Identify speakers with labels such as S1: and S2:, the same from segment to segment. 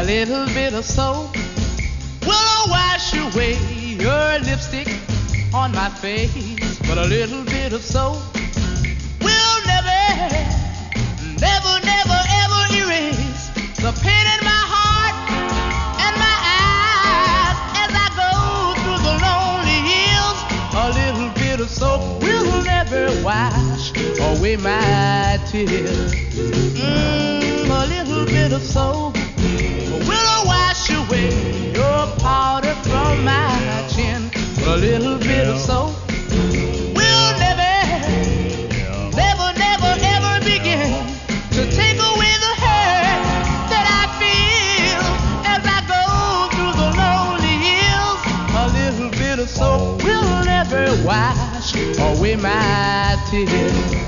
S1: little bit of soap will wash away your lipstick on my face. But a little bit of soap will never, never, never, ever erase the pain in my heart and my eyes as I go through the lonely hills. A little bit of soap will never wash away my tears. A little bit of soap will wash away your powder from my chin. A little bit of soap will never, never, never, ever begin to take away the hurt that I feel as I go through the lonely hills. A little bit of soap will never wash away my tears.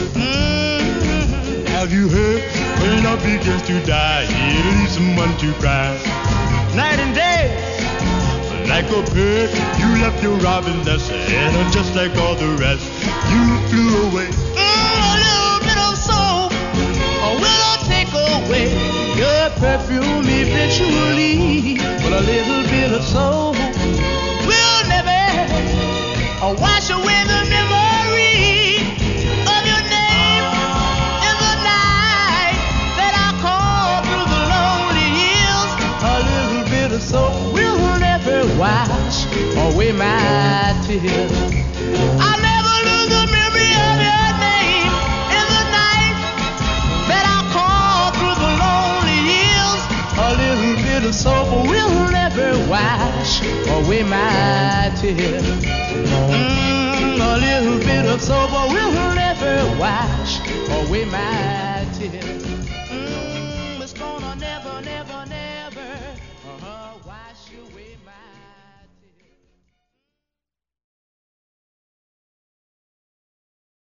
S2: Have you heard? When love begins to die, it leaves someone to cry. Night and day, like a bird, you left your robin nest, and just like all the rest, you flew away.
S1: A little bit of soap will take away your perfume eventually. But a little bit of soap will never wash away the memory of your name in the night that I call through the lonely hills. A little bit of soap will never wash away my tears. I'll never lose the memory of your name in the night that I call through the lonely hills. A little bit of soap will never wash away my tears. A little bit of soap will never wash away my